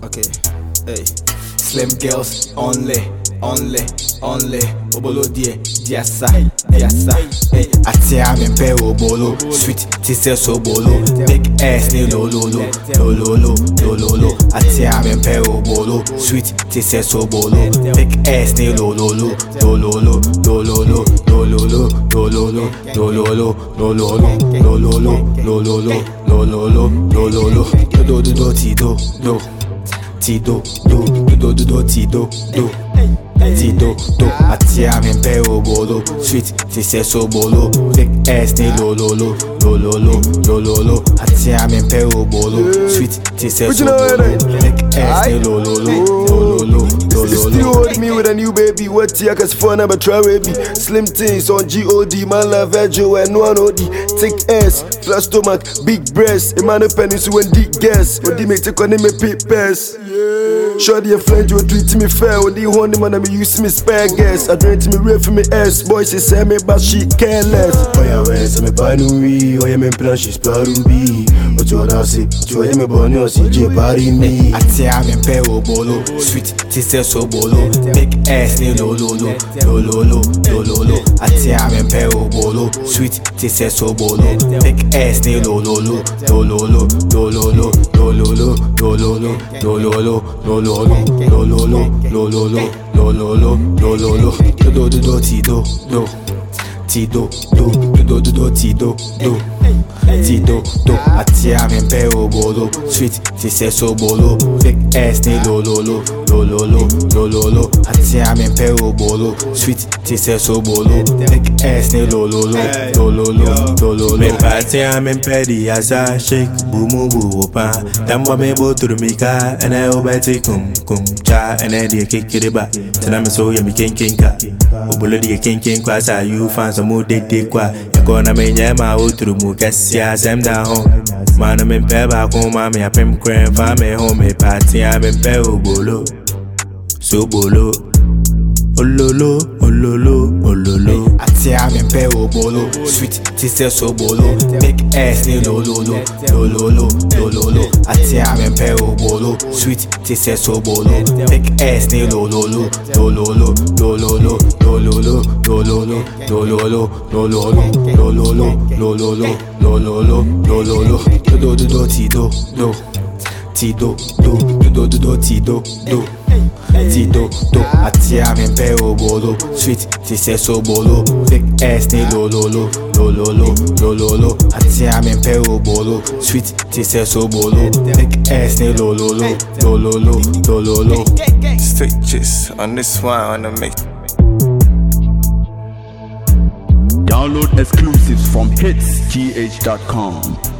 Okay, hey. Slim girls only. Obolo diasa. Hey, atia mempe obolo. Sweet tisses obolo. Big ass ni lo. Atia mempe obolo. Sweet tisses obolo. Big ass ni lo. Tido, atia mempe obolo. Sweet tisses obolo. Big ass ni lo. Atia mempe obolo. Sweet tisses obolo. Big ass ni lo. Still hold me with a new baby. What ya cause for number try baby. Slim things on G.O.D. Man love Virgil and one OD. Thick ass, flat stomach, big breast. Emmanuel Peninsula and deep gas. When they make take on me papers. Shorty a friend you treat me fair. When they want the man me use me spare gas. I drink to me real for me ass. Boy she say me but she careless. Oh yeah where's me panui. Oh yeah me plan she's parubi. What you wanna say? You want me born you see J party me. Atia mempe obolo. Sweet tisses obolo. Big ass ni lo. Atia mempe obolo. Sweet tisses obolo. Big ass ni lo. Tido, atia mempe obolo. Sweet tisses obolo. Big ass ni lo. Atia mempe obolo. Sweet tisses obolo. Big ass ni lo. Me patia mempe di asa shake bumu buopa. Tamwa me boturumika ene obeti kum cha ene di kikiriba. Tena me so yemi kinka. Obolo di kinkin kwa sa you fans mo de kwa. Gonna me nyama uturumu kasia sem da home. Mana me peba ko mama ya pem crème fa me home me party a me pe obolo. So bolo. Ololo. Atia mempe obolo. Sweet tisses obolo. Big ass ni lo. Atia mempe obolo. Sweet tisses obolo. Big ass ni lo. Tido, atia mempe obolo. Sweet tisses obolo. Big ass ni lo. Atia mempe obolo. Sweet tisses obolo. Big ass ni lo. Stitches on this one on the mix. Download exclusives from hitsgh.com.